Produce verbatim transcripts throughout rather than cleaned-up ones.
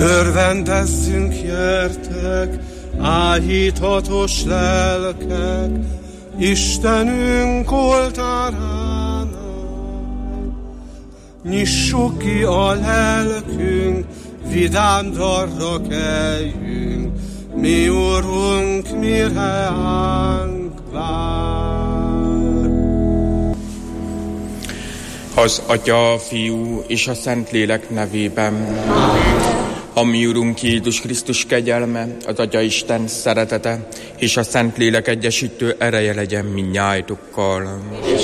Örvendezzünk, gyertek, áhítatos lelkek, Istenünk oltárának. Nyissuk ki a lelkünk, vidám dalra kelljünk, mi Urunk, mi ránk vár. Az Atya, a Fiú és a Szentlélek nevében. Amen. A mi Urunk Jézus Krisztus kegyelme, az Atya Isten szeretete és a Szentlélek egyesítő ereje legyen mindnyájtokkal.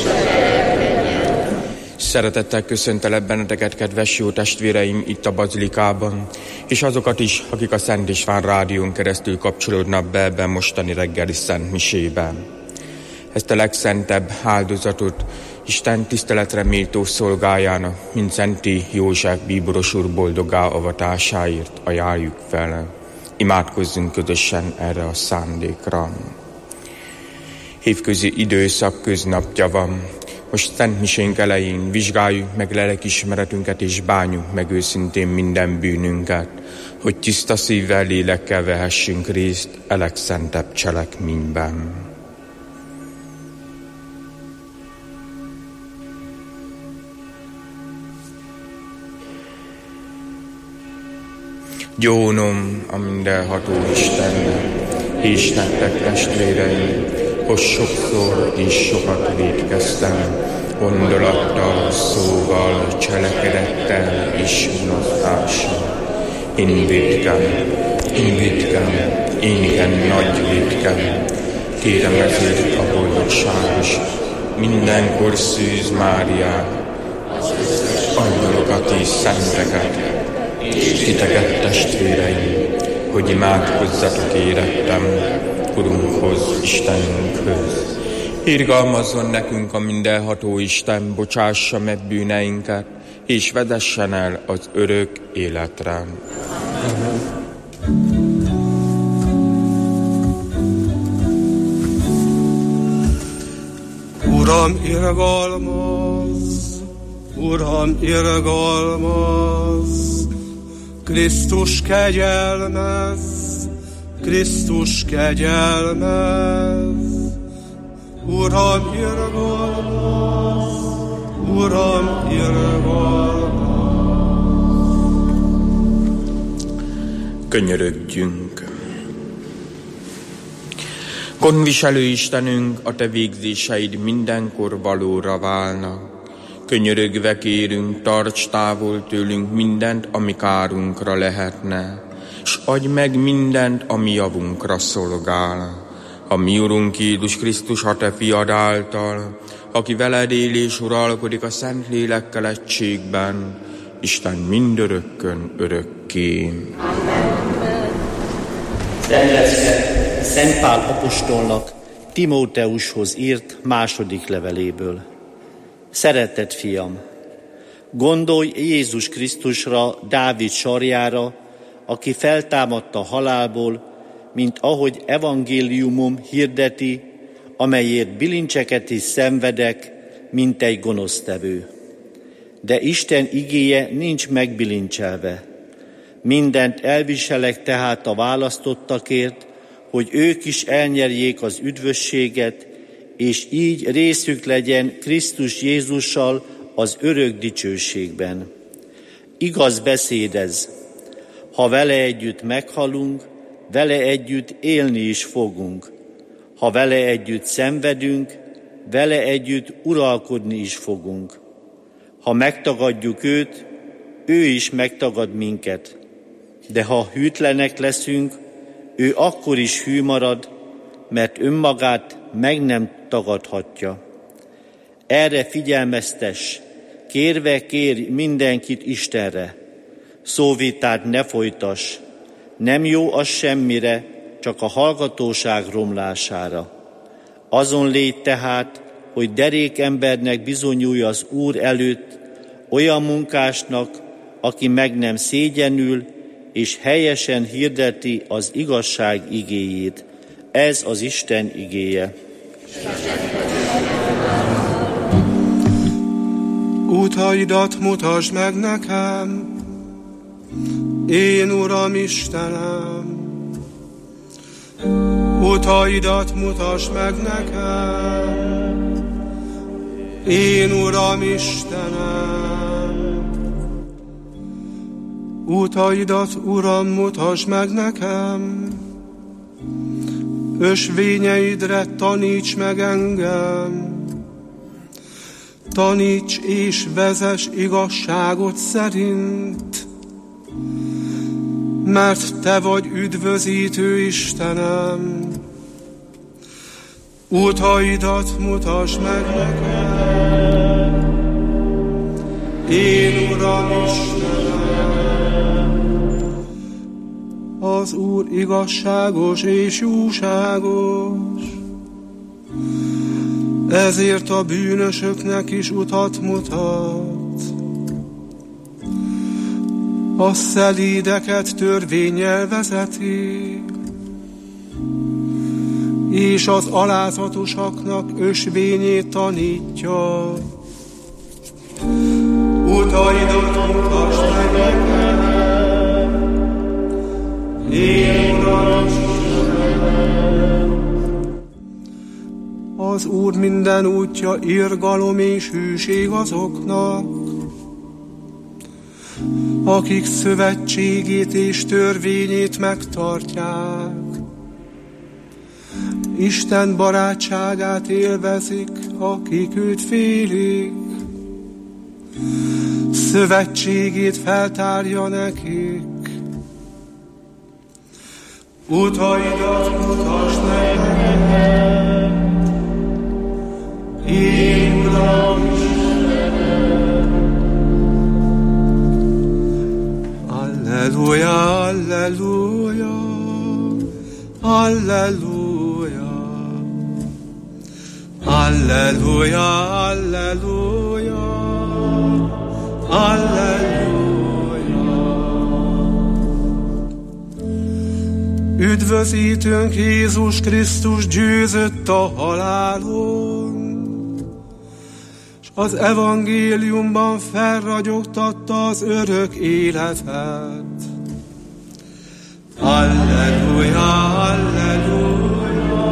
Szeretettel köszöntelek benneteket, kedves jó testvéreim, itt a Bazilikában, és azokat is, akik a Szent István rádión keresztül kapcsolódnak be ebben mostani reggeli Szent Misében. Ezt a legszentebb áldozatot Isten tiszteletre méltó szolgájának, mint Szenti József bíboros úr boldogá avatásáért ajánljuk fel. Imádkozzunk közösen erre a szándékra. Évközi időszak köznapja van. Most Szent Misénk elején vizsgáljuk meg lelkismeretünket és bánjuk meg őszintén minden bűnünket, hogy tiszta szívvel, lélekkel vehessünk részt a legszentebb cselekményben. Gyónom a mindenható Istennek, és nektek testvéreim, hogy sokszor és sokat vétkeztem, gondolattal, szóval, cselekedettel és unasztással. Én vétkem, én vétkem, én igen nagy vétkem. Kérem ezért a boldogságos, mindenkor Szűz Máriát, angyalokat és szenteket, és titeket, testvéreim, hogy imádkozzatok érettem Urunkhoz, Istenünkhöz. Irgalmazzon nekünk a mindenható Isten, bocsássa meg bűneinket, és vezessen el az örök életre. Uram, irgalmazz! Uram, irgalmazz! Krisztus kegyelmez, Krisztus kegyelmez. Uram, irgalmazz, Uram, irgalmazz. Könyörögjünk. Gondviselő Istenünk, a te végzéseid mindenkor valóra válnak. Könyörögve kérünk, tarts távol tőlünk mindent, ami kárunkra lehetne, s adj meg mindent, ami javunkra szolgál. A mi Urunk Jézus Krisztus, a te fiad által, aki veled él és uralkodik a Szentlélekkel egységben, Isten mindörökkön örökké. Szentlecke Szent Pál apostolnak Timóteushoz írt második leveléből. Szeretett fiam, gondolj Jézus Krisztusra, Dávid sarjára, aki feltámadt a halálból, mint ahogy evangéliumom hirdeti, amelyért bilincseket is szenvedek, mint egy gonosztevő. De Isten igéje nincs megbilincselve. Mindent elviselek tehát a választottakért, hogy ők is elnyerjék az üdvösséget, és így részük legyen Krisztus Jézussal az örök dicsőségben. Igaz beszéd ez. Ha vele együtt meghalunk, vele együtt élni is fogunk. Ha vele együtt szenvedünk, vele együtt uralkodni is fogunk. Ha megtagadjuk őt, ő is megtagad minket. De ha hűtlenek leszünk, ő akkor is hű marad, mert önmagát meg nem tagadhatja. Erre figyelmeztess, kérve kérj mindenkit Istenre. Szóvitát ne folytass, nem jó az semmire, csak a hallgatóság romlására. Azon légy tehát, hogy derék embernek bizonyulj az Úr előtt, olyan munkásnak, aki meg nem szégyenül, és helyesen hirdeti az igazság igéjét. Ez az Isten igéje. Útaidat mutasd meg nekem, Én, Uram Istenem, utaidat mutasd meg nekem. Én, Uram Istenem, utaidat, Uram, mutasd meg nekem. Ösvényeidre taníts meg engem. Taníts és vezess igazságot szerint, mert Te vagy üdvözítő Istenem. Utaidat mutasd meg nekem. Én, Uram Istenem, az Úr igazságos és jóságos, ezért a bűnösöknek is utat mutat. A szelídeket törvénnyel vezeti, és az alázatosaknak ösvényét tanítja. Utaidat mutasd meg nekem. Én, Uram Istenem, az Úr minden útja irgalom és hűség azoknak, akik szövetségét és törvényét megtartják. Isten barátságát élvezik, akik őt félik. Szövetségét feltárja nekik. Utaidat mutasd meg nekem. Én, Uram Istenem. Alleluja, alleluja, alleluja, alleluja, alleluja, alleluja. Üdvözítőnk Jézus Krisztus győzött a halálon, és az evangéliumban felragyogtatta az örök életet. Alleluja, alleluja,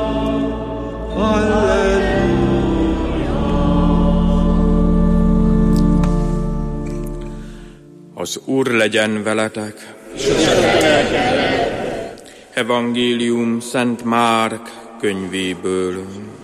alleluja. Az Úr legyen veletek. Evangélium Szent Márk könyvéből.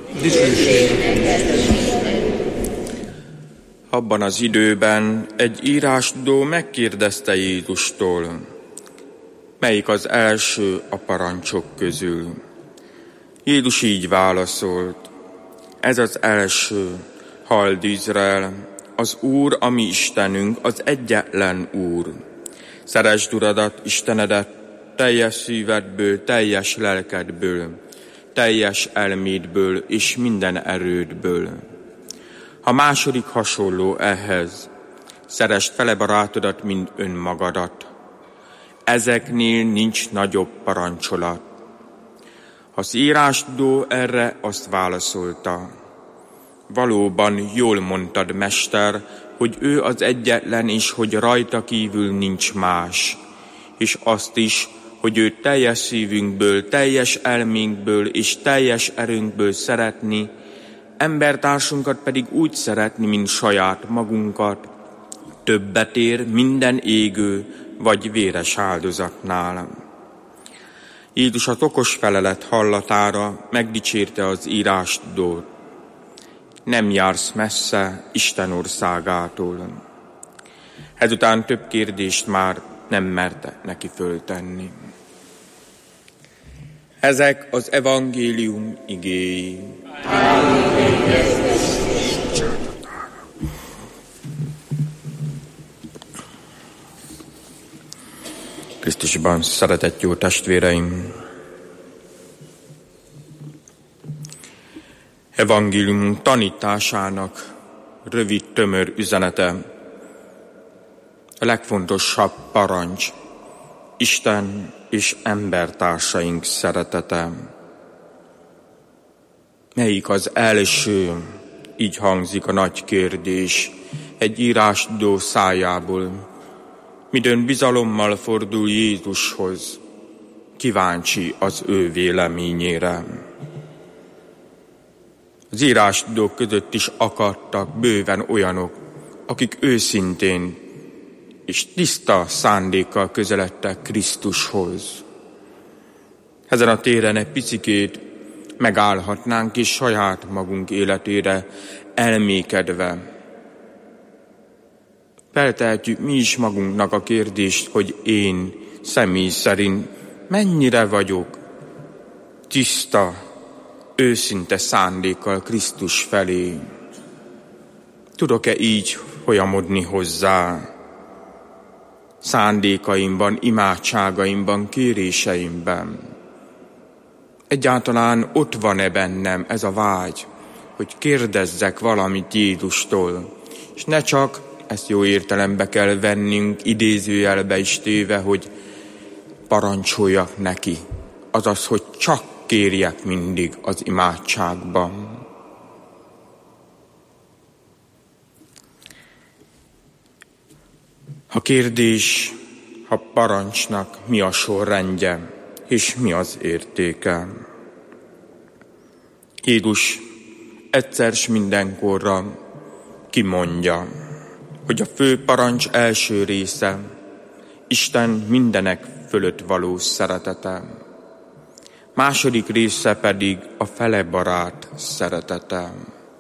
Abban az időben egy írástudó megkérdezte Jézustól, melyik az első a parancsok közül. Jézus így válaszolt, ez az első, halld Izrael, az Úr, a mi Istenünk, az egyetlen Úr. Szeresd Uradat, Istenedet, teljes szívedből, teljes lelkedből, teljes elmédből és minden erődből. A második hasonló ehhez, szeresd fele barátodat, mint önmagadat. Ezeknél nincs nagyobb parancsolat. Az írástudó erre azt válaszolta, valóban jól mondtad, mester, hogy ő az egyetlen és hogy rajta kívül nincs más, és azt is, hogy őt teljes szívünkből, teljes elménkből és teljes erőnkből szeretni, embertársunkat pedig úgy szeretni, mint saját magunkat, többet ér minden égő vagy véres áldozatnál. Jézus az okos felelet hallatára megdicsérte az írástudót. Nem jársz messze Isten országától. Ezután több kérdést már nem merte neki föltenni. Ezek az evangélium igéi. Krisztusban szeretett jó testvéreim! Evangéliumunk tanításának rövid, tömör üzenete, a legfontosabb parancs, Isten és embertársaink szeretete. Melyik az első? Így hangzik a nagy kérdés egy írástudó szájából. midőn bizalommal fordul Jézushoz, kíváncsi az ő véleményére. Az írástudók között is akadtak bőven olyanok, akik őszintén és tiszta szándékkal közeledtek Krisztushoz. Ezen a téren egy picikét megállhatnánk és saját magunk életére elmékedve feltehetjük mi is magunknak a kérdést, hogy én személy szerint mennyire vagyok tiszta, őszinte szándékkal Krisztus felé. Tudok-e így folyamodni hozzá? Szándékaimban, imádságaimban, kéréseimben. Egyáltalán ott van-e bennem ez a vágy, hogy kérdezzek valamit Jézustól, és ne csak, ezt jó értelembe kell vennünk, idézőjelbe is téve, hogy parancsoljak neki, azaz, hogy csak kérjek mindig az imádságban. A kérdés, ha parancsnak mi a sorrendje, és mi az értéke. Jézus egyszer s mindenkorra kimondja, hogy a fő parancs első része Isten mindenek fölött való szeretete. Második része pedig a fele barát szeretete.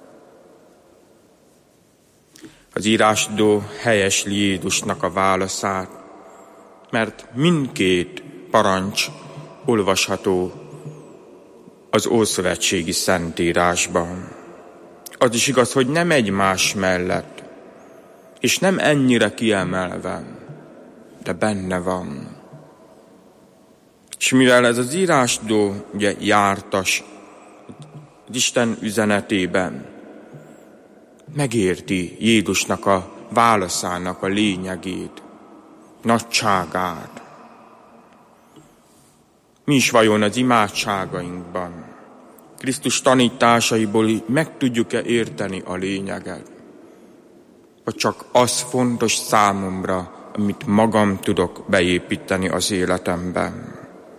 Az írásdó helyesli Jézusnak a válaszát, mert mindkét parancs olvasható az Ószövetségi Szentírásban. Az is igaz, hogy nem egymás mellett, és nem ennyire kiemelve, de benne van. És mivel ez az írásdó ugye jártas az Isten üzenetében, megérti Jézusnak a válaszának a lényegét, nagyságát. Mi is vajon az imádságainkban, Krisztus tanításaiból meg tudjuk-e érteni a lényeget? Vagy csak az fontos számomra, amit magam tudok beépíteni az életemben?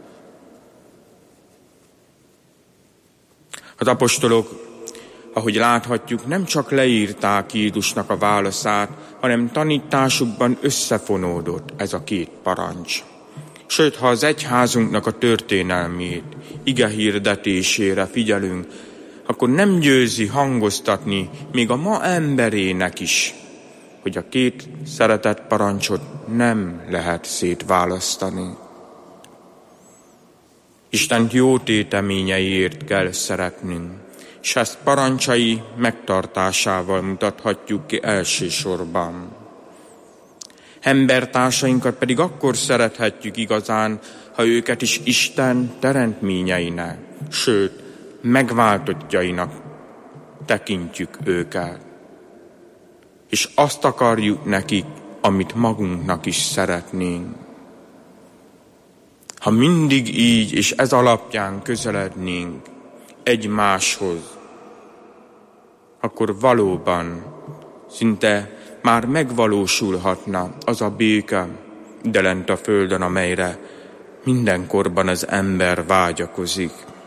Az apostolok, ahogy láthatjuk, nem csak leírták Jézusnak a válaszát, hanem tanításukban összefonódott ez a két parancs. Sőt, ha az egyházunknak a történelmét, ige hirdetésére figyelünk, akkor nem győzi hangoztatni még a ma emberének is, hogy a két szeretett parancsot nem lehet szétválasztani. Isten jó téteményeiért kell szeretnünk, és ezt parancsai megtartásával mutathatjuk ki elsősorban. Embertársainkat pedig akkor szerethetjük igazán, ha őket is Isten teremtményeinek, sőt, megváltottjainak tekintjük őket. És azt akarjuk nekik, amit magunknak is szeretnénk. Ha mindig így és ez alapján közelednénk egymáshoz, akkor valóban szinte már megvalósulhatna az a béke de lent a földön, amelyre mindenkorban az ember vágyakozik.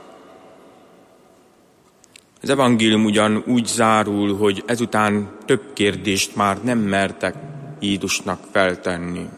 Az evangélium ugyan úgy zárul, hogy ezután több kérdést már nem mertek Jézusnak feltenni.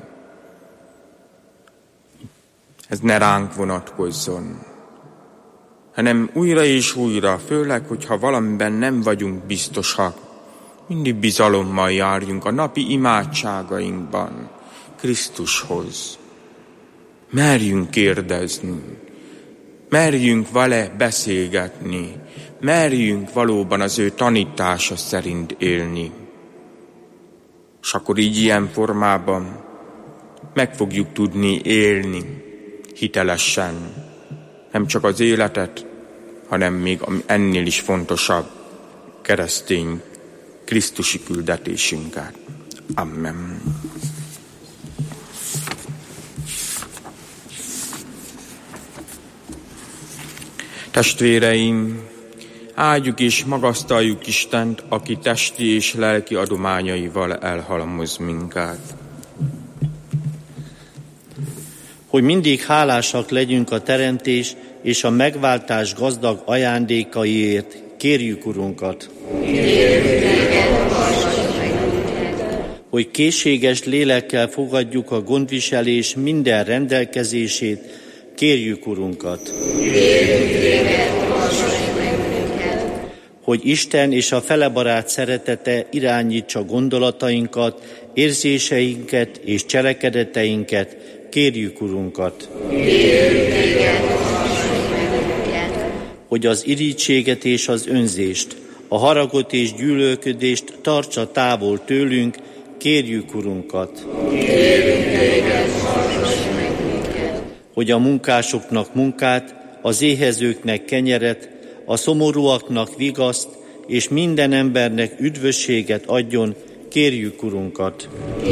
Ez ne ránk vonatkozzon, hanem újra és újra, főleg, hogyha valamiben nem vagyunk biztosak, mindig bizalommal járjunk a napi imádságainkban Krisztushoz. Merjünk kérdezni, merjünk vele beszélgetni, merjünk valóban az ő tanítása szerint élni. És akkor így ilyen formában meg fogjuk tudni élni hitelesen, nem csak az életet, hanem még ennél is fontosabb keresztény krisztusi küldetésünket. Amen. Testvéreim, áldjuk és magasztaljuk Istent, aki testi és lelki adományaival elhalmoz minket. Hogy mindig hálásak legyünk a teremtés és a megváltás gazdag ajándékaiért, kérjük Urunkat. Hogy készséges lélekkel fogadjuk a gondviselés minden rendelkezését, kérjük Urunkat. Hogy Isten és a felebarát szeretete irányítsa gondolatainkat, érzéseinket és cselekedeteinket, kérjük Urunkat. Hogy az irítséget és az önzést, a haragot és gyűlölködést tartsa távol tőlünk, kérjük Urunkat. Hogy a munkásoknak munkát, az éhezőknek kenyeret, a szomorúaknak vigaszt, és minden embernek üdvösséget adjon, kérjük Urunkat.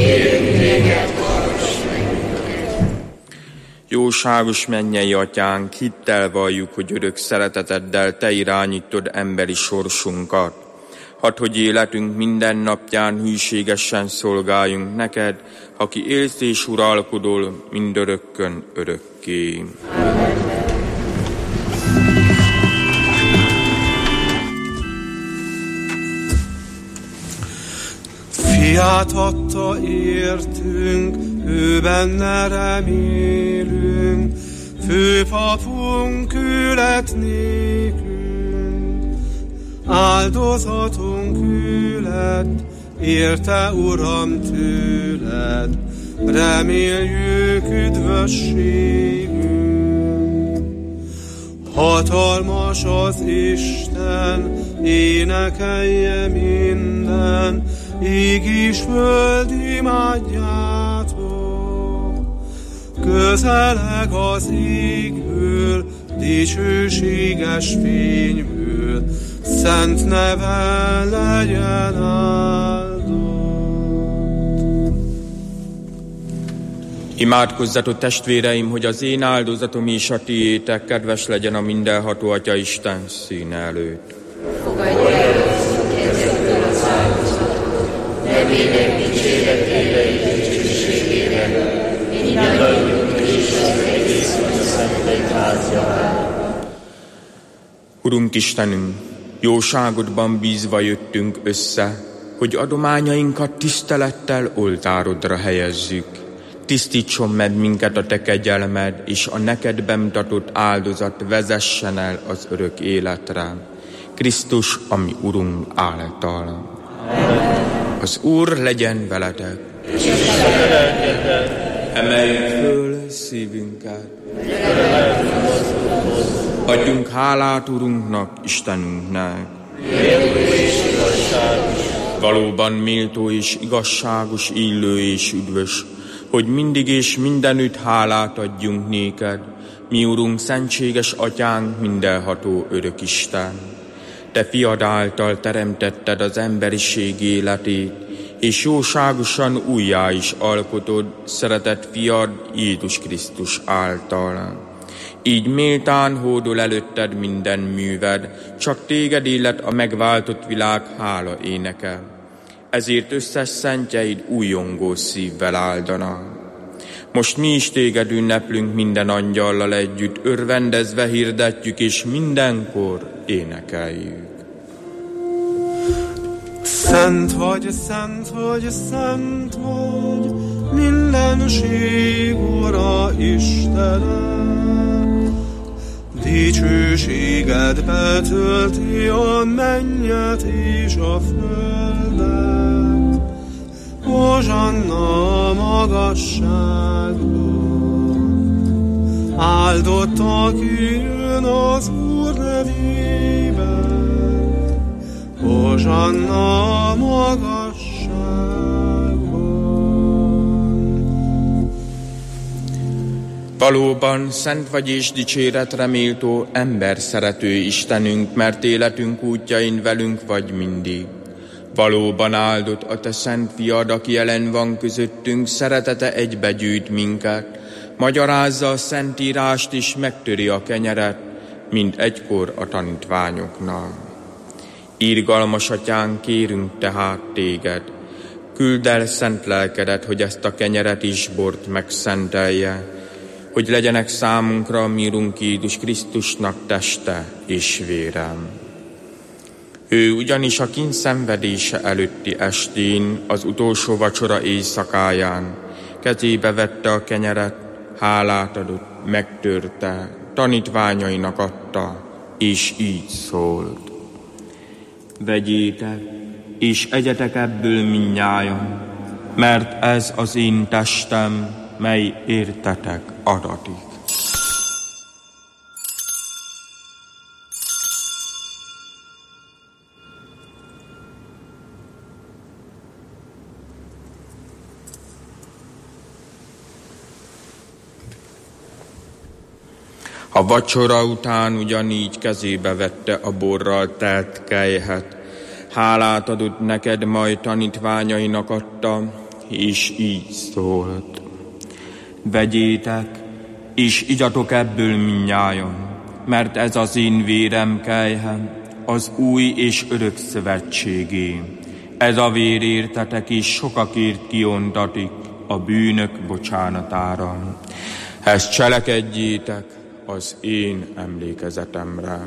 Jóságos mennyei Atyánk, hittel valljuk, hogy örök szereteteddel Te irányítod emberi sorsunkat. Hadd, hogy életünk minden napján hűségesen szolgáljunk neked, aki élsz és uralkodol mindörökkön örökké. Fiát adta értünk, ő benne remélünk, főpapunk ő lett nékünk. Áldozatunk ő lett, érte Uram tőled, reméljük üdvösségünk. Hatalmas az Isten, énekelje minden, ég és föld imádjátok. Közeleg az égből, dicsőséges fényből, szent neve legyen áldott. Imádkozzatok, testvéreim, hogy az én áldozatom és a tiétek kedves legyen a mindenható Atya Isten színe előtt. Fogadj el ezekből az áldozatot, nevének dicséretére és dicsőségére, mindannyiunk és az egész a szentek házjára. Urunk Istenünk, jóságodban bízva jöttünk össze, hogy adományainkat tisztelettel oltárodra helyezzük. Tisztítson meg minket a Te kegyelmed, és a neked bemutatott áldozat vezessen el az örök életre. Krisztus, ami Urunk által. Az Úr legyen veletek. Emeljük föl szívünket. Adjunk hálát Urunknak, Istenünknek. Valóban méltó és igazságos, illő és üdvös, hogy mindig és mindenütt hálát adjunk néked, mi Urunk, szentséges Atyánk, mindenható örök Isten. Te fiad által teremtetted az emberiség életét, és jóságosan újjá is alkotod szeretett fiad Jézus Krisztus által. Így méltán hódol előtted minden műved, csak téged illet a megváltott világ hála éneke. Ezért összes szentjeid újongó szívvel áldanak. Most mi is téged ünneplünk minden angyallal együtt, örvendezve hirdetjük és mindenkor énekeljük. Szent vagy, szent vagy, szent vagy, mindenség Ura Istenem. Dicsőséged betölti a mennyet és a földet. Hozsanna a magasságban, áldott, aki jön az Úr nevében. Hozsanna a magasságban. Valóban szent vagy és dicséretre méltó, ember szerető Istenünk, mert életünk útjain velünk vagy mindig. Valóban áldott a Te szent fiad, aki jelen van közöttünk, szeretete egybegyűjt minket, magyarázza a szentírást és megtöri a kenyeret, mint egykor a tanítványoknak. Irgalmas Atyánk, kérünk tehát téged, küldd el szent lelkedet, hogy ezt a kenyeret és bort megszentelje, hogy legyenek számunkra mi Urunk Jézus Krisztusnak teste és vére. Ő ugyanis a kíndszenvedése előtti estén, az utolsó vacsora éjszakáján kezébe vette a kenyeret, hálát adott, megtörte, tanítványainak adta, és így szólt: vegyétek, és egyetek ebből mindnyájan, mert ez az én testem, mely értetek adatik. A vacsora után ugyanígy kezébe vette a borral telt kelyhet, hálát adott neked, majd tanítványainak adta, és így szólt: vegyétek, és igyatok ebből mindnyájan, mert ez az én vérem kelyhe, az új és örök szövetségé. Ez a vér értetek és sokakért kiontatik a bűnök bocsánatára. Ezt cselekedjétek az én emlékezetemre.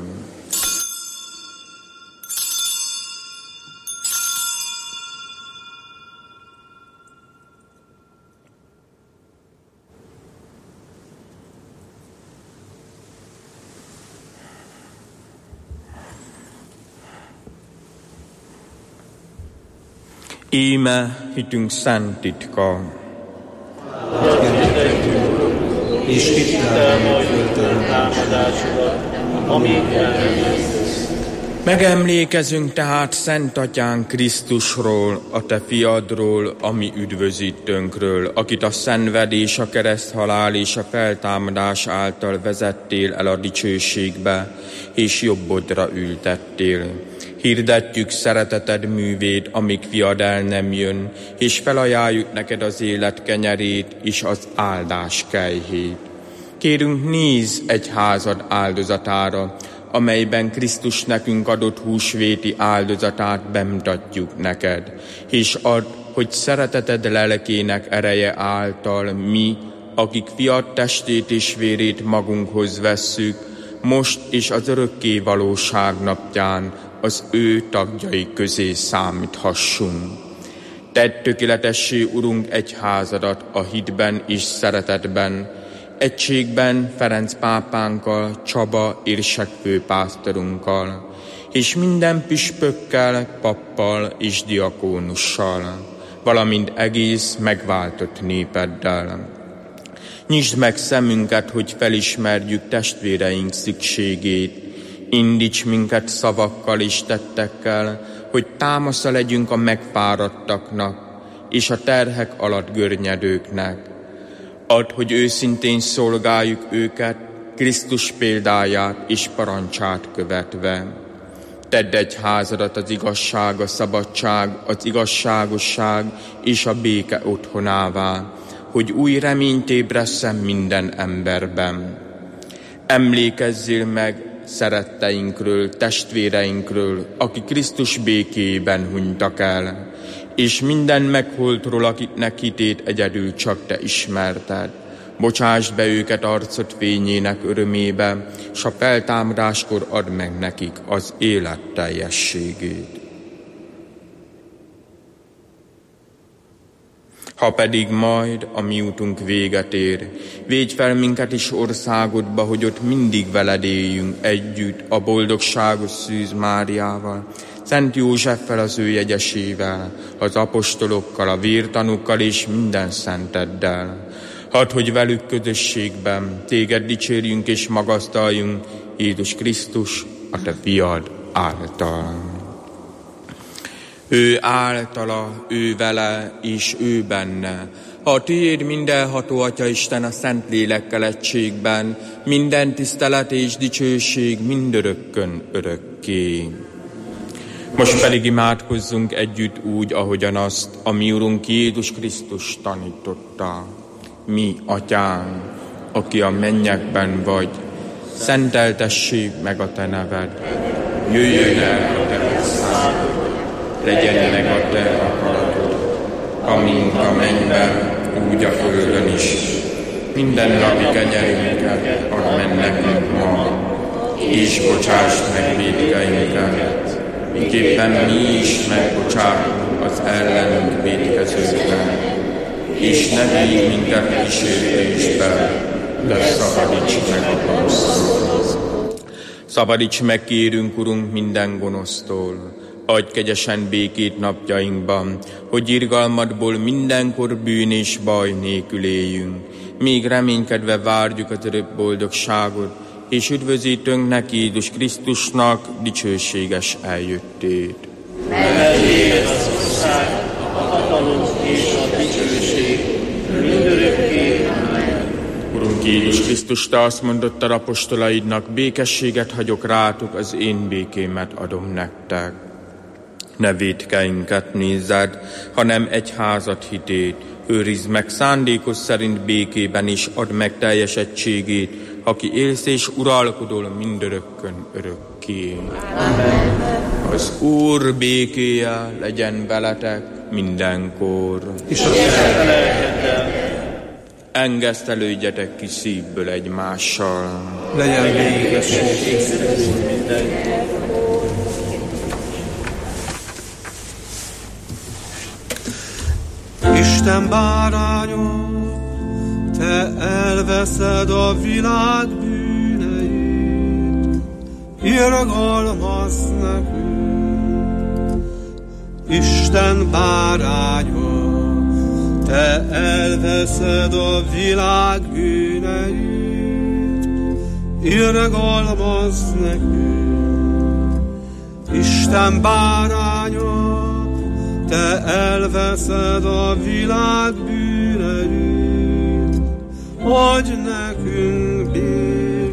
Íme hitünk szent titka. És hittel majd öntön támadásodat, amíg eljössz. Megemlékezünk tehát Szent Atyánk Krisztusról, a Te fiadról, a mi üdvözítőnkről, akit a szenvedés, a kereszthalál és a feltámadás által vezettél el a dicsőségbe, és jobbodra ültettél. Hirdetjük szereteted művét, amíg fiad el nem jön, és felajánljuk neked az élet kenyerét és az áldás kelyhét. Kérünk, nézz egyházad áldozatára, amelyben Krisztus nekünk adott húsvéti áldozatát bemutatjuk neked, és add, hogy szereteted lelkének ereje által mi, akik fiad testét és vérét magunkhoz vesszük, most és az örökké valóság napján az ő tagjai közé számíthassunk. Tedd tökéletessé, Urunk, egyházadat a hitben és szeretetben, egységben Ferenc pápánkkal, Csaba érsekfő pásztorunkkal, és minden püspökkel, pappal és diakónussal, valamint egész megváltott népeddel. Nyisd meg szemünket, hogy felismerjük testvéreink szükségét, indíts minket szavakkal és tettekkel, hogy támasza legyünk a megfáradtaknak és a terhek alatt görnyedőknek. Add, hogy őszintén szolgáljuk őket, Krisztus példáját és parancsát követve. Tedd egyházadat az igazság, a szabadság, az igazságosság és a béke otthonává, hogy új reményt ébresszen minden emberben. Emlékezzél meg szeretteinkről, testvéreinkről, akik Krisztus békéjében hunytak el, és minden megholtról, akiknek hitét egyedül csak Te ismerted. Bocsásd be őket arcod fényének örömébe, s a feltámadáskor add meg nekik az élet teljességét. Ha pedig majd a mi útunk véget ér, védj fel minket is országodba, hogy ott mindig veled éljünk együtt a boldogságos Szűz Máriával, Szent Józseffel az ő jegyesével, az apostolokkal, a vértanúkkal és minden szenteddel. Hadd, hogy velük közösségben téged dicsérjünk és magasztaljunk, Jézus Krisztus, a Te fiad által. Ő általa, ő vele, és ő benne. A tiéd mindenható Atya Isten a Szent Lélekkel egységben, minden tisztelet és dicsőség mindörökkön örökké. Most pedig imádkozzunk együtt úgy, ahogyan azt a mi Urunk Jézus Krisztus tanította. Mi, Atyánk, aki a mennyekben vagy, szenteltessék meg a Te neved. Jöjjön el a Te országod, legyen meg a Te akaratod, amint a mennyben, úgy a földön is. minden napi kenyerünket add meg nekünk ma, és bocsásd meg vétkeinket, miképpen mi is megbocsátunk az ellenünk vétkezőknek, és ne vigy minket kísértésbe, de szabadíts meg a gonosztól. Szabadíts meg, kérünk, Urunk, minden gonosztól, adj kegyesen békét napjainkban, hogy irgalmadból mindenkor bűn és baj nélkül éljünk, még reménykedve várjuk az örök boldogságot, és üdvözítőnknek, Jézus Krisztusnak dicsőséges eljöttét. Mert tiéd az ország, a hatalom és a dicsőség, mindörökké. Amen. Urunk Jézus Krisztus, Te azt mondottad apostolaidnak, békességet hagyok rátok, az én békémet adom nektek. Ne vétkeinket nézzed, hanem egyházat hitét, őrizd meg szándékos szerint békében, és add meg teljes egységét, aki élsz és uralkodol mindörökkön örökké. Amen. Az Úr békéje legyen veletek mindenkor. És a lelkeddel. Engesztelődjetek ki szívből egymással. Legyen békesség. Isten báránya, Te elveszed a világ bűneit, irgalmazz nekünk. Isten báránya, Te elveszed a világ bűneit, irgalmazz nekünk. Isten báránya, Te elveszed a világ bűneit, adj nekünk békét.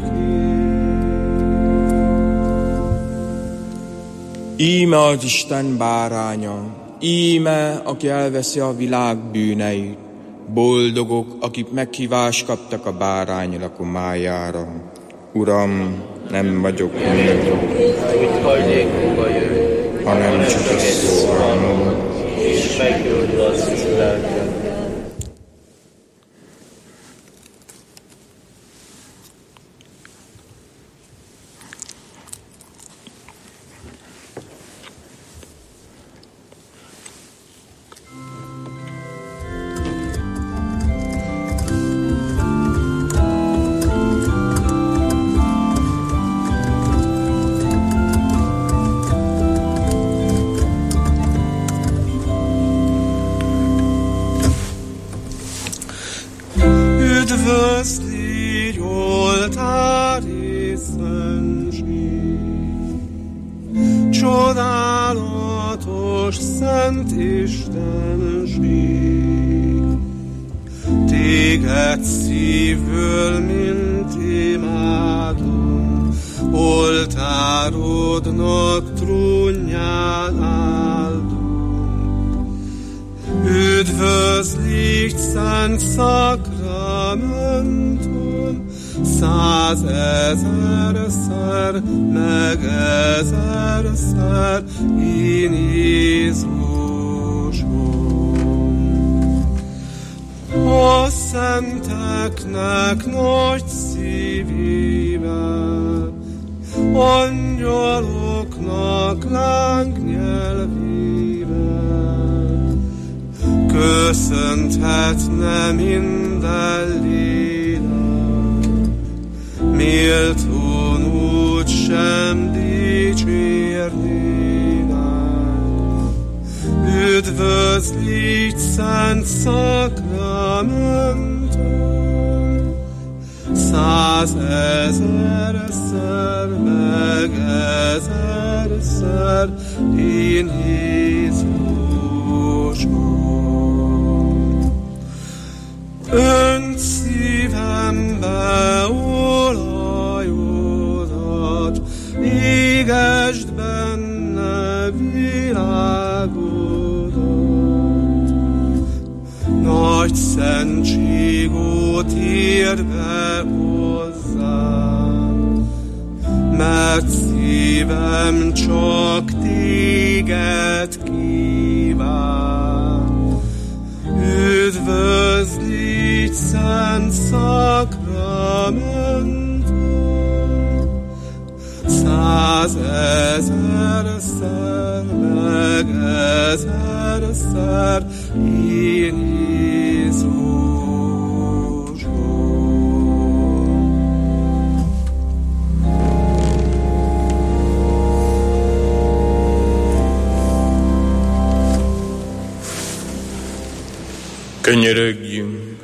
Íme az Isten báránya, íme, aki elveszi a világ bűneit. Boldogok, akik meghívást kaptak a bárány lakomájára. Uram, nem vagyok méltó, hogy hagyjék maga jön, hanem csak a szóval mond, és meggyógyul az ő lelkem. Üdvözli, oltár és szentség, csodálatos szent Istenség. Téged szívből, mint imádom, oltárodnak trónján áldom. Üdvözlik, szent szakramentum, százezerszer, meg ezerszer, én Jézusom. A szenteknek nagy szívével, angyaloknak lángnyelvével, köszönthetne minden lélek, méltón úgy sem dicsérnének. Üdvözlít, szent szakramentum, százezerszer, meg ezerszer, én Jézusom. Önt szívembe olajodat, égesd benne világodat. Nagy szentségót ír be hozzám, mert szívem csak téged kíván. Üdvözlít, szent szám, mentem, százezerszer, meg ezerszer, én Könyörögjünk!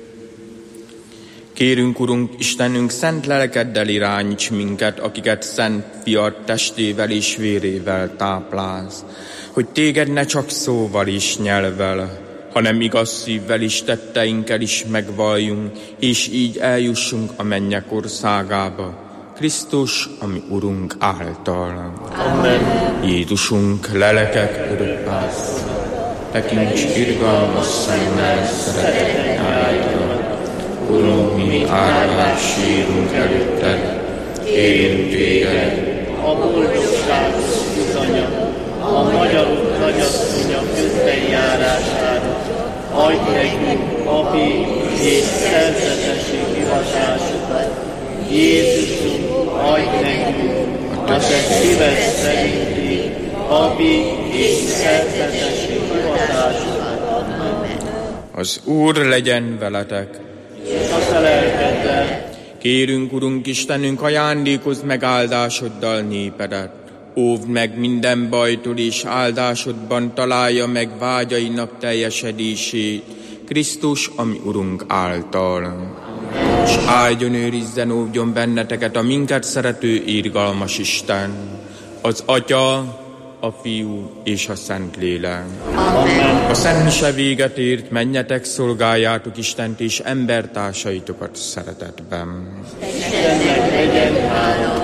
Kérünk, Urunk, Istenünk, szent lelkeddel irányíts minket, akiket szent fiad testével és vérével táplálsz, hogy téged ne csak szóval és nyelvvel, hanem igaz szívvel és tetteinkkel is megvalljunk, és így eljussunk a mennyek országába, Krisztus, ami Urunk által. Amen. Jézusunk, lelekek örökpász, tekints irgalmas szemmel szeretett nyájra. Urunk, mi árvás sírunk előtted, kérünk téged, A boldogságos bizonyag, a magyarok nagyasszonya közben járására, adj nekünk papi és szerzetesi hivatásokat. Jézusunk, adj nekünk a te szíved szerinti papi és szerzetesi hivatásokat. Az Úr legyen veletek. És a te lelkeddel. Kérünk, Urunk Istenünk, ajándékozz meg áldásoddal népedet. Óvd meg minden bajtól, és áldásodban találja meg vágyainak teljesedését, Krisztus, ami Urunk által. És áldjon, őrizzen, óvjon benneteket a minket szerető, irgalmas Isten, az Atya, a Fiú és a Szentlélek. Amen. A Szent Mise véget ért, menjetek, szolgáljátok Istent és embertársaitokat szeretetben. Istennek legyen hála.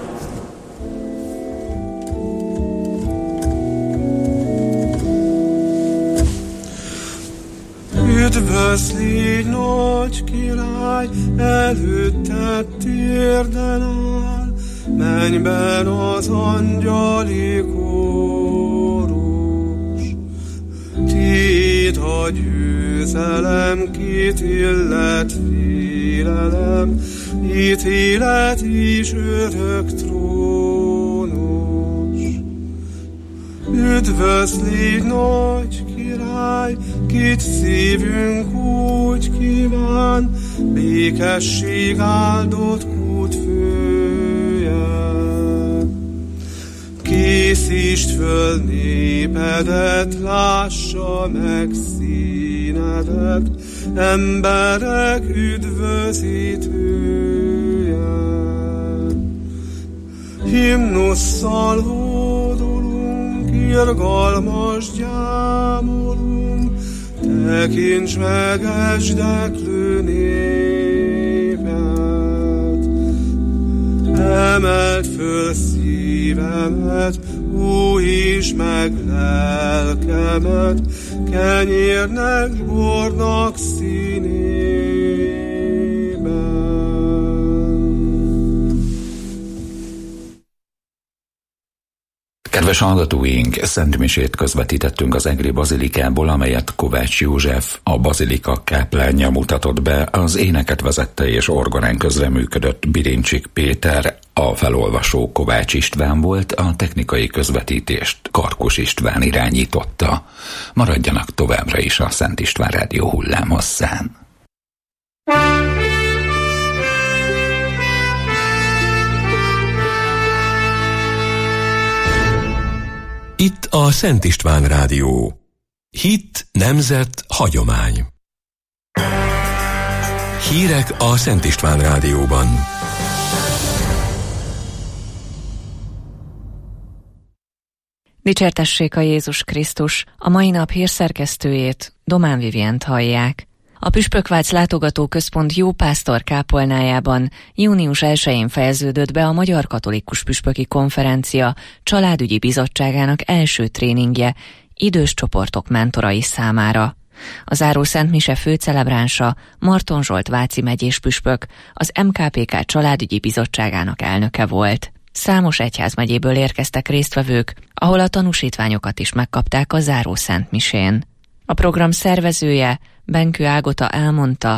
Üdvözlégy, nagy király, előtted térden áll, mennyben az angyali kórus. Tiéd a győzelem, kit illet félelem, ítélet és örök trónus. Üdvözlégy, nagy király, kit szívünk úgy kíván, békesség áldott útfője. Készítsd föl népedet, lássa meg színedet, emberek üdvözítője. Himnusszal hódolunk, irgalmas gyámolunk, tekints meg esdeklő népet. Emeld föl szívemet, újítsd meg lelkemet, kenyérnek, bornak színében. Kedves hallgatóink, szentmisét közvetítettünk az egri bazilikából, amelyet Kovács József, a bazilika káplánja mutatott be, az éneket vezette és orgonán közreműködött Birincsik Péter, a felolvasó Kovács István volt, a technikai közvetítést Karkus István irányította. Maradjanak továbbra is a Szent István Rádió hullámhosszán. Itt a Szent István Rádió. Hit, nemzet, hagyomány. Hírek a Szent István Rádióban. Dicsértessék a Jézus Krisztus, a mai nap hírszerkesztőjét, Domán Vivient hallják. A Püspökvác Látogatóközpont Jópásztor kápolnájában június elsején fejeződött be a Magyar Katolikus Püspöki Konferencia Családügyi Bizottságának első tréningje idős csoportok mentorai számára. A záró szentmise főcelebránsa Marton Zsolt váci megyés püspök, az em ká pé ká Családügyi Bizottságának elnöke volt. Számos egyházmegyéből érkeztek résztvevők, ahol a tanúsítványokat is megkapták a záró szentmisén. A program szervezője, Benkő Ágota elmondta,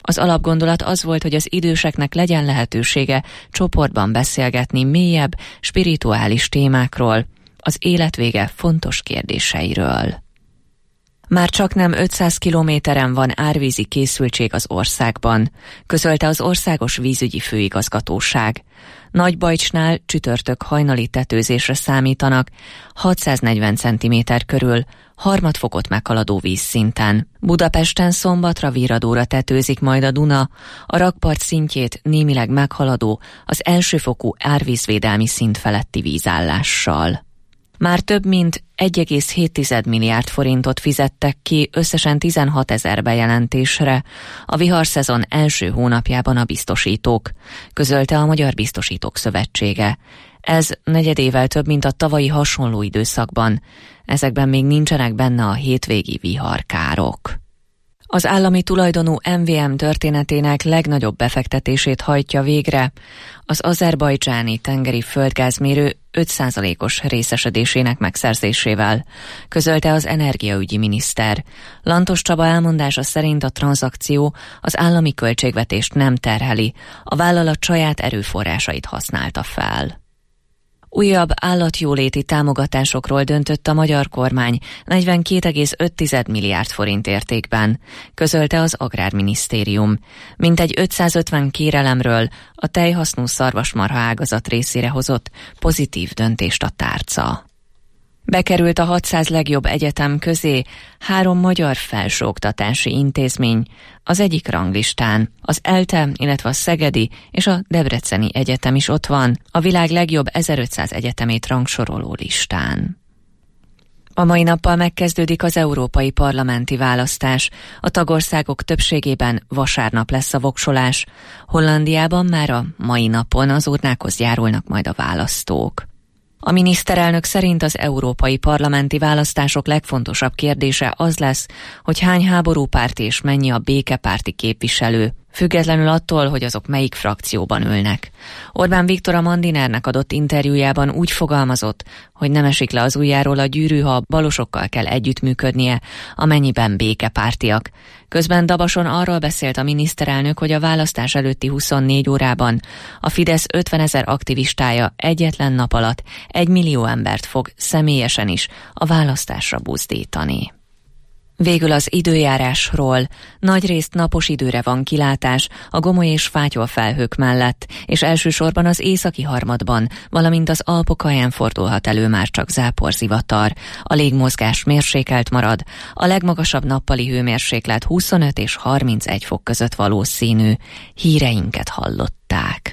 Az alapgondolat az volt, hogy az időseknek legyen lehetősége csoportban beszélgetni mélyebb, spirituális témákról, az életvége fontos kérdéseiről. Már csaknem ötszáz kilométeren van árvízi készültség az országban, közölte az Országos Vízügyi Főigazgatóság. Nagybajcsnál csütörtök hajnali tetőzésre számítanak, hatszáznegyven centiméter körül, harmadfokot meghaladó vízszinten. Budapesten szombatra virradóra tetőzik majd a Duna, a rakpart szintjét némileg meghaladó, az elsőfokú árvízvédelmi szint feletti vízállással. Már több mint egy egész hét milliárd forintot fizettek ki összesen tizenhatezer bejelentésre a viharszezon első hónapjában a biztosítók, közölte a Magyar Biztosítók Szövetsége. Ez negyedével több, mint a tavalyi hasonló időszakban. Ezekben még nincsenek benne a hétvégi viharkárok. Az állami tulajdonú em vé em történetének legnagyobb befektetését hajtja végre az azerbajdzsáni tengeri földgázmérő öt százalékos részesedésének megszerzésével, közölte az energiaügyi miniszter. Lantos Csaba elmondása szerint a tranzakció az állami költségvetést nem terheli, a vállalat saját erőforrásait használta fel. Újabb állatjóléti támogatásokról döntött a magyar kormány negyvenkét egész öt milliárd forint értékben, közölte az Agrárminisztérium. Mintegy ötszázötven kérelemről a tejhasznú szarvasmarha ágazat részére hozott pozitív döntést a tárca. Bekerült a hatszáz legjobb egyetem közé három magyar felsőoktatási intézmény, az egyik ranglistán. Az ELTE, illetve a Szegedi és a Debreceni Egyetem is ott van, a világ legjobb ezerötszáz egyetemét rangsoroló listán. A mai nappal megkezdődik az európai parlamenti választás. A tagországok többségében vasárnap lesz a voksolás. Hollandiában már a mai napon az urnákhoz járulnak majd a választók. A miniszterelnök szerint az európai parlamenti választások legfontosabb kérdése az lesz, hogy hány háborúpárti és mennyi a békepárti képviselő, függetlenül attól, hogy azok melyik frakcióban ülnek. Orbán Viktor a Mandinernek adott interjújában úgy fogalmazott, hogy nem esik le az ujjáról a gyűrű, ha a balosokkal kell együttműködnie, amennyiben békepártiak. Közben Dabason arról beszélt a miniszterelnök, hogy a választás előtti huszonnégy órában a Fidesz ötvenezer aktivistája egyetlen nap alatt egy millió embert fog személyesen is a választásra buzdítani. Végül az időjárásról. Nagyrészt napos időre van kilátás a gomoly és fátyol felhők mellett, és elsősorban az északi harmadban, valamint az Alpokalján fordulhat elő már csak záporzivatar. A légmozgás mérsékelt marad, a legmagasabb nappali hőmérséklet huszonöt és harmincegy fok között valószínű. Híreinket hallották.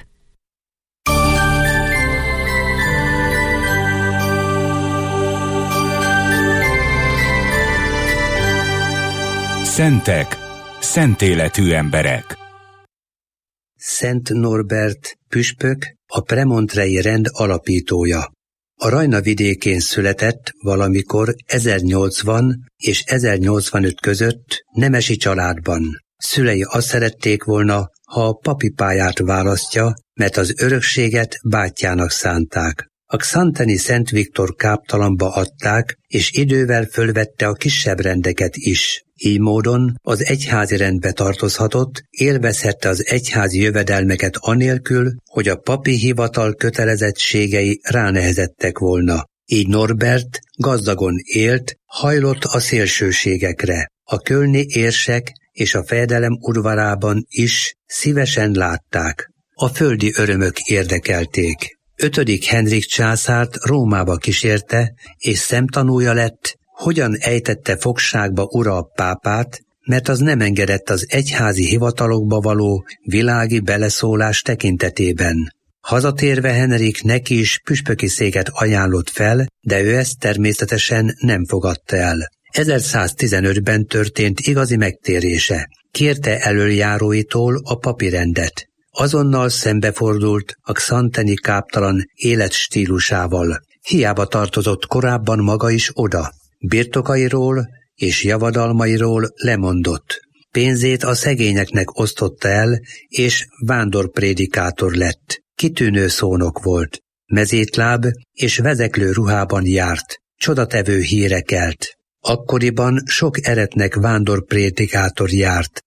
Szentek, szent életű emberek. Szent Norbert püspök, a premontrei rend alapítója. A Rajna vidékén született valamikor ezernyolcvan és ezernyolcvanöt között nemesi családban. Szülei azt szerették volna, ha a papi pályát választja, mert az örökséget bátyjának szánták. A xanteni Szent Viktor káptalanba adták, és idővel fölvette a kisebb rendeket is. Így módon az egyházi rendbe tartozhatott, élvezhette az egyházi jövedelmeket anélkül, hogy a papi hivatal kötelezettségei ránehezettek volna. Így Norbert gazdagon élt, hajlott a szélsőségekre. A kölni érsek és a fejedelem udvarában is szívesen látták. A földi örömök érdekelték. Ötödik Henrik császárt Rómába kísérte, és szemtanúja lett, hogyan ejtette fogságba ura a pápát, mert az nem engedett az egyházi hivatalokba való világi beleszólás tekintetében. Hazatérve Henrik neki is püspöki széket ajánlott fel, de ő ezt természetesen nem fogadta el. ezerszáztizenötben történt igazi megtérése. Kérte elöljáróitól a papi rendet. Azonnal szembefordult a xanteni káptalan életstílusával. Hiába tartozott korábban maga is oda. Birtokairól és javadalmairól lemondott. Pénzét a szegényeknek osztotta el, és vándorprédikátor lett. Kitűnő szónok volt. Mezítláb és vezeklő ruhában járt. Csodatevő híre kelt. Akkoriban sok eretnek vándorprédikátor járt.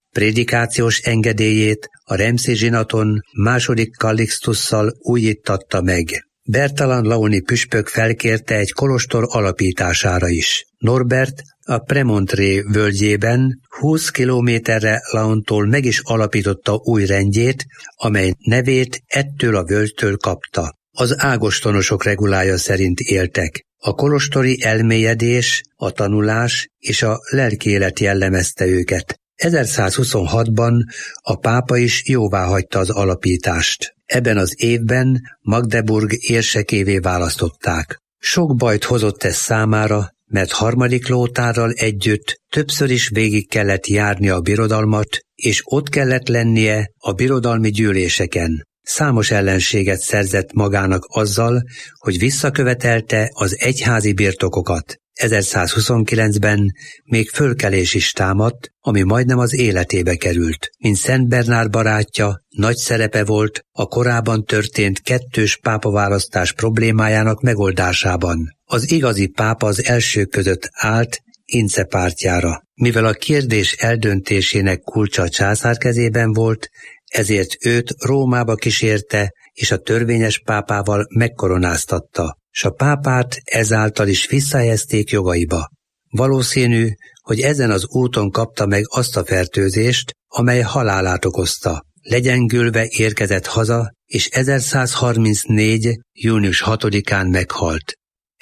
Prédikációs engedélyét a Remszé zsinaton második Kallixtusszal újítatta meg. Bertalan Launi püspök felkérte egy kolostor alapítására is. Norbert a Premontré völgyében húsz kilométerre Laontól meg is alapította új rendjét, amely nevét ettől a völgytől kapta. Az ágostonosok regulája szerint éltek. A kolostori elmélyedés, a tanulás és a lelkiélet jellemezte őket. ezerszázhuszonhatban a pápa is jóváhagyta az alapítást. Ebben az évben Magdeburg érsekévé választották. Sok bajt hozott ez számára, mert harmadik Lóthárral együtt többször is végig kellett járni a birodalmat, és ott kellett lennie a birodalmi gyűléseken. Számos ellenséget szerzett magának azzal, hogy visszakövetelte az egyházi birtokokat. ezerszázhuszonkilencben még fölkelés is támadt, ami majdnem az életébe került. Mint Szent Bernár barátja, nagy szerepe volt a korábban történt kettős pápaválasztás problémájának megoldásában. Az igazi pápa az elsők között állt Ince pártjára. Mivel a kérdés eldöntésének kulcsa a császár kezében volt, ezért őt Rómába kísérte, és a törvényes pápával megkoronáztatta, s a pápát ezáltal is visszahelyezték jogaiba. Valószínű, hogy ezen az úton kapta meg azt a fertőzést, amely halálát okozta. Legyengülve érkezett haza, és ezerszázharmincnégy. június hatodikán meghalt.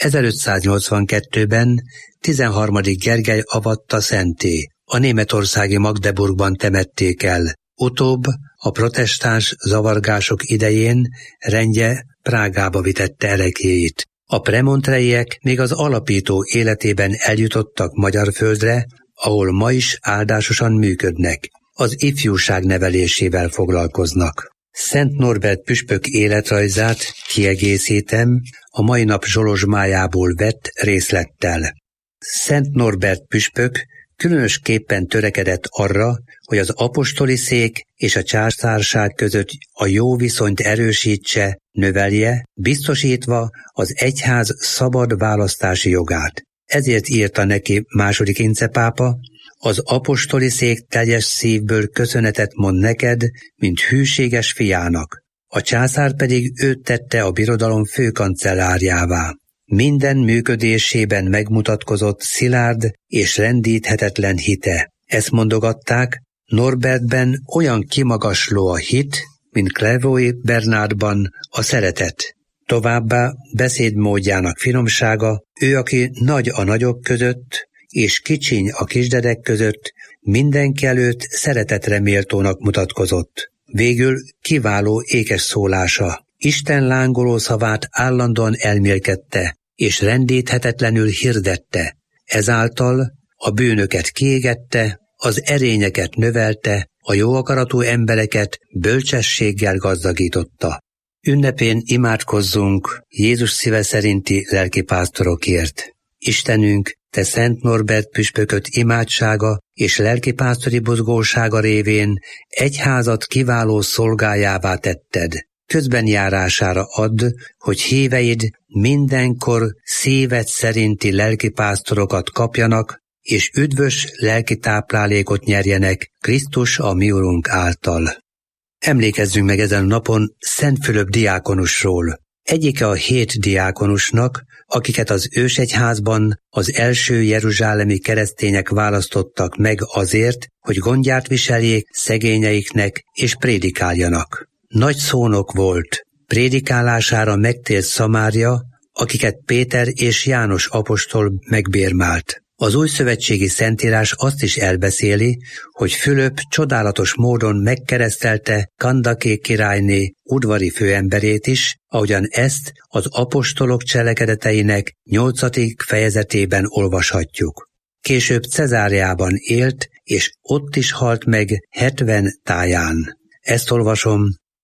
ezerötszáznyolcvankettőben tizenharmadik Gergely avatta szentté. A németországi Magdeburgban temették el. Utóbb a protestáns zavargások idején rendje Prágába vitette ereklyéit. A premontreiek még az alapító életében eljutottak magyar földre, ahol ma is áldásosan működnek. Az ifjúság nevelésével foglalkoznak. Szent Norbert püspök életrajzát kiegészítem a mai nap zsolozsmájából vett részlettel. Szent Norbert püspök különösképpen törekedett arra, hogy az apostoli szék és a császárság között a jó viszonyt erősítse, növelje, biztosítva az egyház szabad választási jogát. Ezért írta neki második Ince pápa: az apostoli szék teljes szívből köszönetet mond neked, mint hűséges fiának. A császár pedig őt tette a birodalom főkancellárjává. Minden működésében megmutatkozott szilárd és rendíthetetlen hite. Ezt mondogatták, Norbertben olyan kimagasló a hit, mint Clairvaux Bernardban a szeretet. Továbbá beszédmódjának finomsága, ő, aki nagy a nagyok között, és kicsiny a kisdedek között, mindenki előtt szeretetre méltónak mutatkozott. Végül kiváló ékes szólása. Isten lángoló szavát állandóan elmélkedte, és rendíthetetlenül hirdette. Ezáltal a bűnöket kiégette, az erényeket növelte, a jó akaratú embereket bölcsességgel gazdagította. Ünnepén imádkozzunk Jézus szíve szerinti lelkipásztorokért. Istenünk, te Szent Norbert püspököt imádsága és lelkipásztori buzgósága révén egyházat kiváló szolgájává tetted. Közbenjárására add, hogy híveid mindenkor szíved szerinti lelkipásztorokat kapjanak, és üdvös lelki táplálékot nyerjenek Krisztus a mi Urunk által. Emlékezzünk meg ezen a napon Szent Fülöp diákonusról. Egyike a hét diákonusnak, akiket az ősegyházban az első jeruzsálemi keresztények választottak meg azért, hogy gondját viseljék szegényeiknek és prédikáljanak. Nagy szónok volt, prédikálására megtért Szamária, akiket Péter és János apostol megbérmált. Az újszövetségi szentírás azt is elbeszéli, hogy Fülöp csodálatos módon megkeresztelte Kandaké királyné udvari főemberét is, ahogyan ezt az apostolok cselekedeteinek nyolcadik fejezetében olvashatjuk. Később Cezáreában élt, és ott is halt meg hetven táján. Ezt olvasom: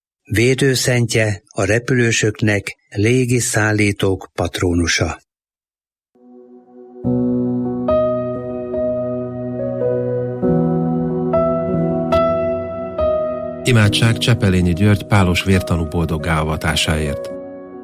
védőszentje, a repülősöknek, légi szállítók patrónusa. Imádság Csepelényi György pálos vértanú boldoggá avatásáért.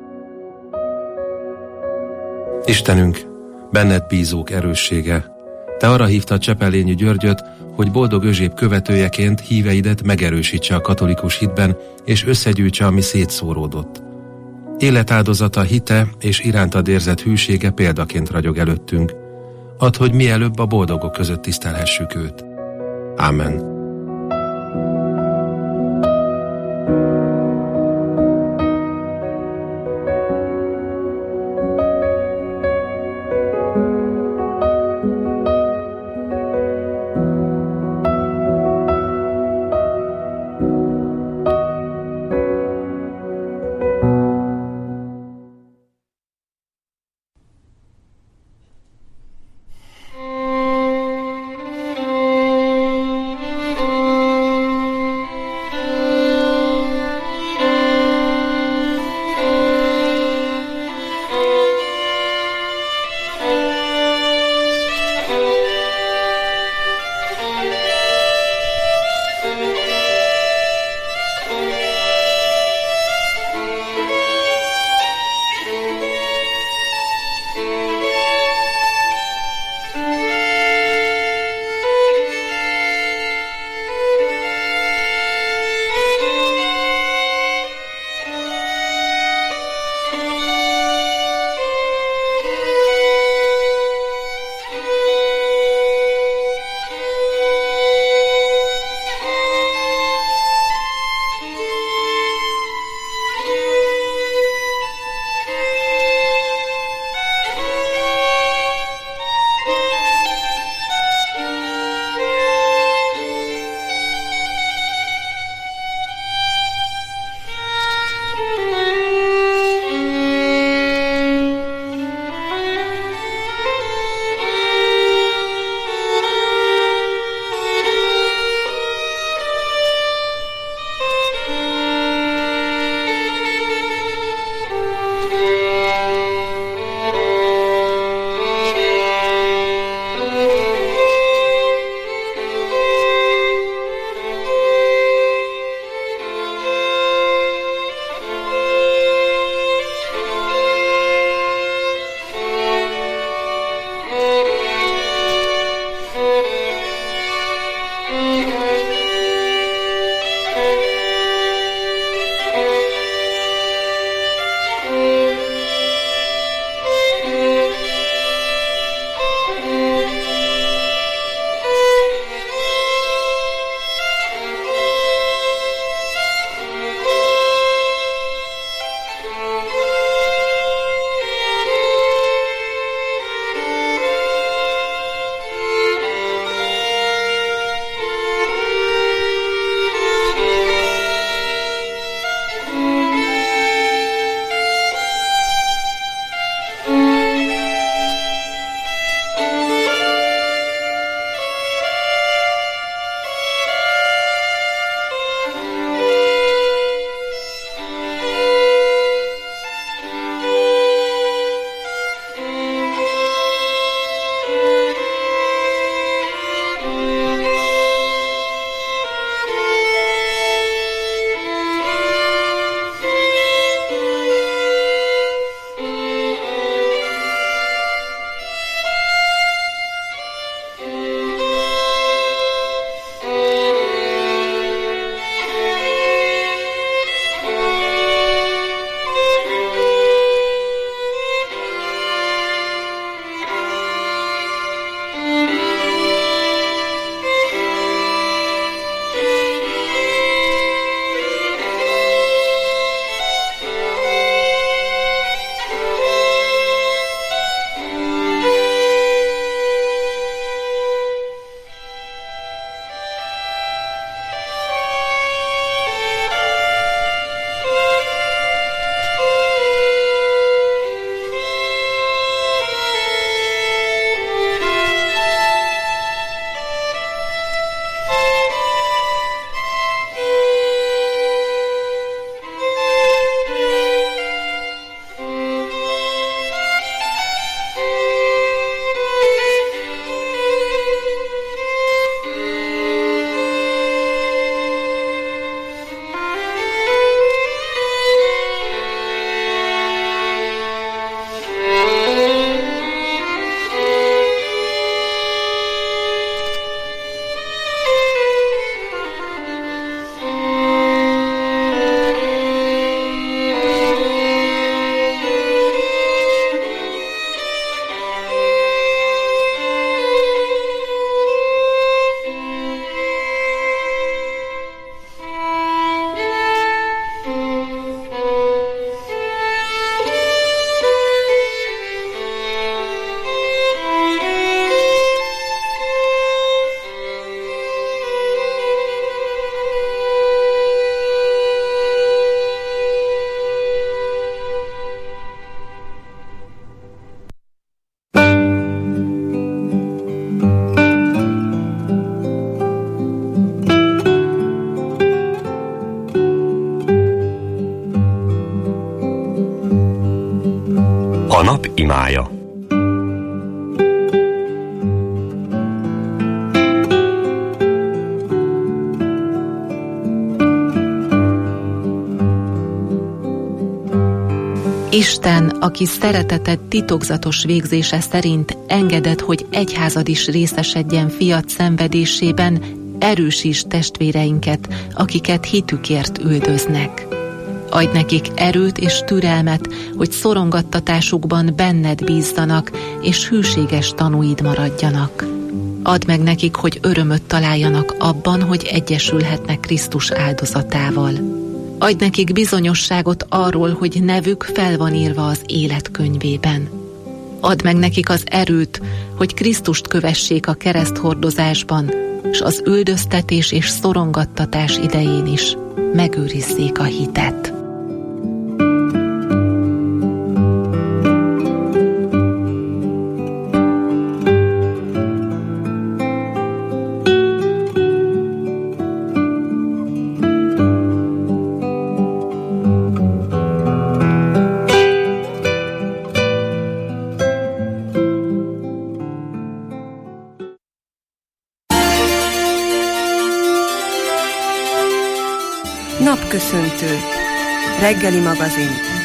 Istenünk, benned bízók erőssége, Te arra hívtad Csepelényi Györgyöt, hogy Boldog Özséb követőjeként híveidet megerősítse a katolikus hitben, és összegyűjtse, ami szétszóródott. Életáldozata, hite és irántad érzett hűsége példaként ragyog előttünk. Add, hogy mielőbb a boldogok között tisztelhessük őt. Ámen. nap imája. Isten, aki szereteted titokzatos végzése szerint engedett, hogy egyházad is részesedjen fiat szenvedésében, erősíts testvéreinket, akiket hitükért üldöznek. Adj nekik erőt és türelmet, hogy szorongattatásukban benned bízzanak, és hűséges tanúid maradjanak. Add meg nekik, hogy örömöt találjanak abban, hogy egyesülhetnek Krisztus áldozatával. Adj nekik bizonyosságot arról, hogy nevük fel van írva az élet könyvében. Add meg nekik az erőt, hogy Krisztust kövessék a kereszthordozásban, s az üldöztetés és szorongattatás idején is megőrizzék a hitet. Napköszöntő. Reggeli magazin.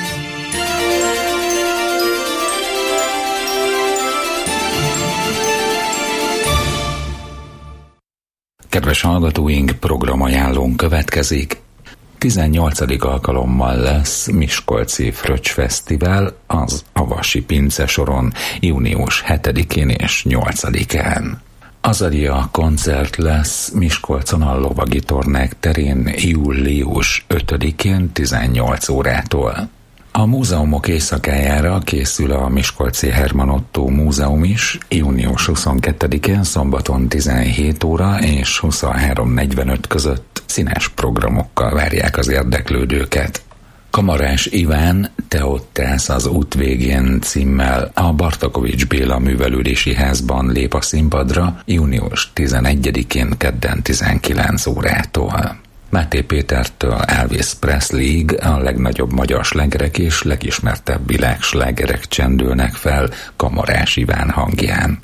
Kedves hallgatóink, programajánlónk következik. tizennyolcadik alkalommal lesz Miskolci Fröccs Fesztivál az Avasi Pince soron június hetedikén és nyolcadikán. Azaria koncert lesz Miskolcon a Lovagi Tornák terén július ötödikén tizennyolc órától. A múzeumok éjszakájára készül a Miskolci Herman Ottó Múzeum is, június huszonkettedikén szombaton tizenhét óra és huszonhárom negyvenöt között színes programokkal várják az érdeklődőket. Kamarás Iván, Te ott állsz az út végén címmel a Bartakovics Béla Művelődési Házban lép a színpadra június tizenegyedikén kedden tizenkilenc órától. Máté Pétertől Elvis Presleyig a legnagyobb magyar slágerek és legismertebb világslágerek csendülnek fel Kamarás Iván hangján.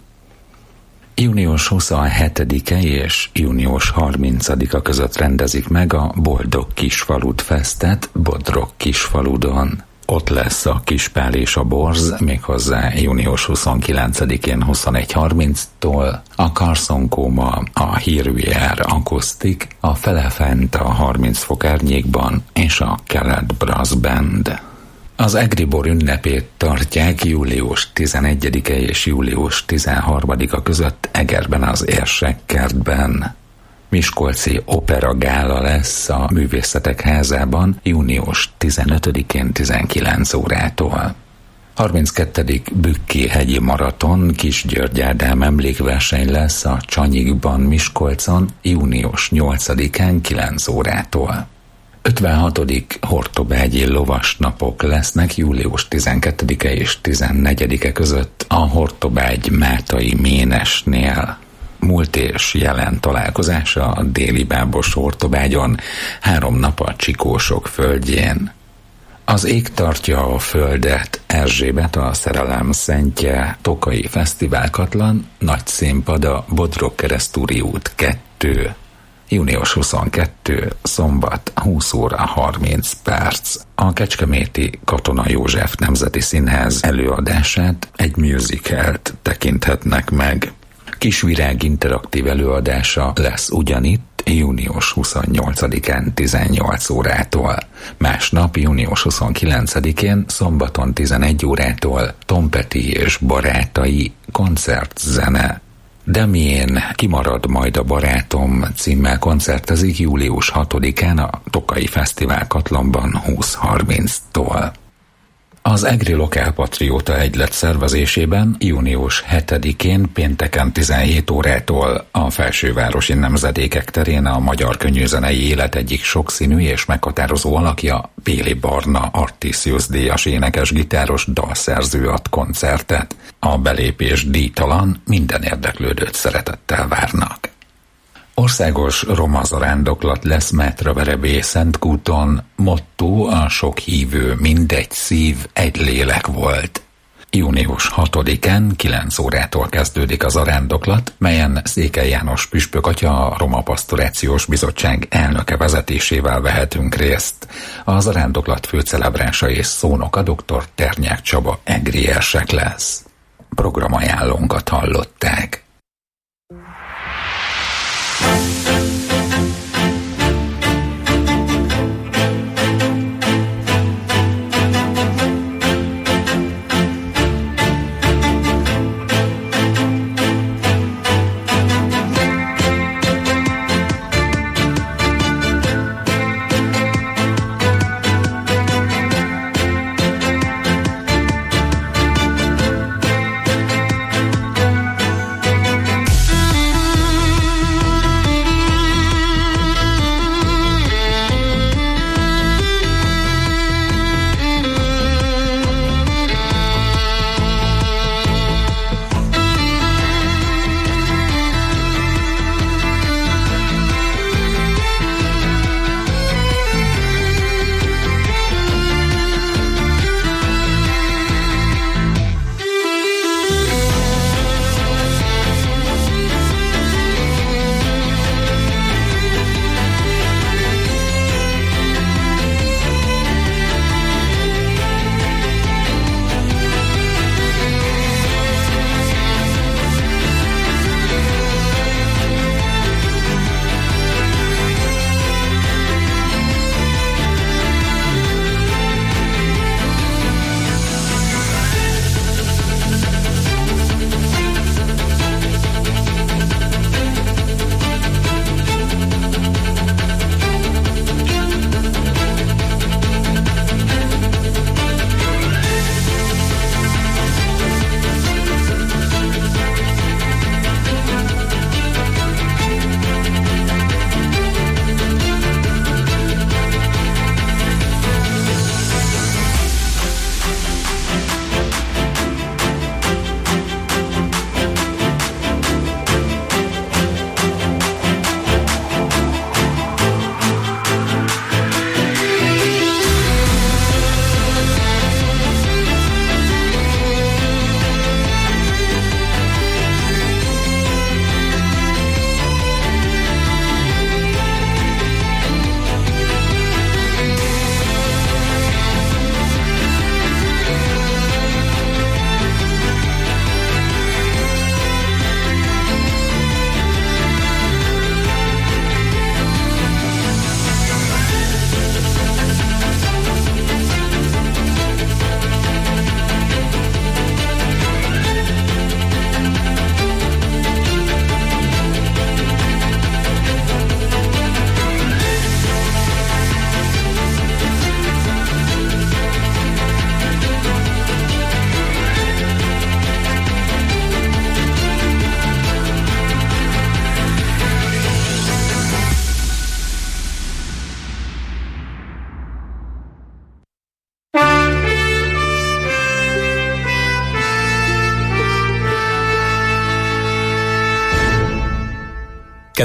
június huszonhetedike és június harmincadika között rendezik meg a Boldog Kisfalut Fesztet Bodrog Kisfaludon. Ott lesz a Kispál és a Borz, méghozzá június huszonkilencedikén huszonegy harminctól, a Carson Coma, a Here We Are Akusztik, a Felefent a harminc fok árnyékban és a Kelet Brass Band. Az Egribor ünnepét tartják július tizenegyedike és július tizenharmadika között Egerben az Érsekkertben. Miskolci Opera Gála lesz a Művészetek Házában június tizenötödikén tizenkilenc órától. harminckettedik Bükki hegyi maraton Kisgyörgy Ádám emlékverseny lesz a Csanyikban Miskolcon június nyolcadikán kilenc órától. ötvenhatodik Hortobágyi lovas napok lesznek július tizenkettedike és tizennegyedike között a Hortobágy Mátai Ménesnél. Múlt és jelen találkozása a déli Bábos Hortobágyon, három nap a Csikósok földjén. Az Ég tartja a földet, Erzsébet a szerelem szentje, Tokai Fesztiválkatlan, nagy színpad a Bodrog-Keresztúri út kettő. június huszonkettedike szombat húsz óra harminc perc. A kecskeméti Katona József Nemzeti Színház előadását, egy musicalt tekinthetnek meg. Kisvirág interaktív előadása lesz ugyanitt június huszonnyolcadikán tizennyolc órától. Másnap június huszonkilencedikén szombaton tizenegy órától Tompeti és barátai koncertzene. De mién kimarad majd a barátom címmel koncertezik július hatodikán a Tokai Fesztivál Katlanban húsz harminctól. Az Egri Lokál Patrióta Egylet szervezésében június hetedikén pénteken tizenhét órától a Felsővárosi Nemzedékek terén a magyar könnyűzenei élet egyik sokszínű és meghatározó alakja, Péli Barna Artisius díjas énekes-gitáros dalszerző ad koncertet. A belépés díjtalan, minden érdeklődőt szeretettel várnak. Országos roma zarándoklat lesz Mátraverebé Szentkúton, motto a sok hívő mindegy szív, egy lélek volt. június hatodikán kilenc órától kezdődik az arándoklat, melyen Székely János püspök atya, a Roma Pastorációs Bizottság elnöke vezetésével vehetünk részt. Az arándoklat főcelebrása és szónoka dr. Ternyák Csaba egri érsek lesz. Programajánlónkat hallották.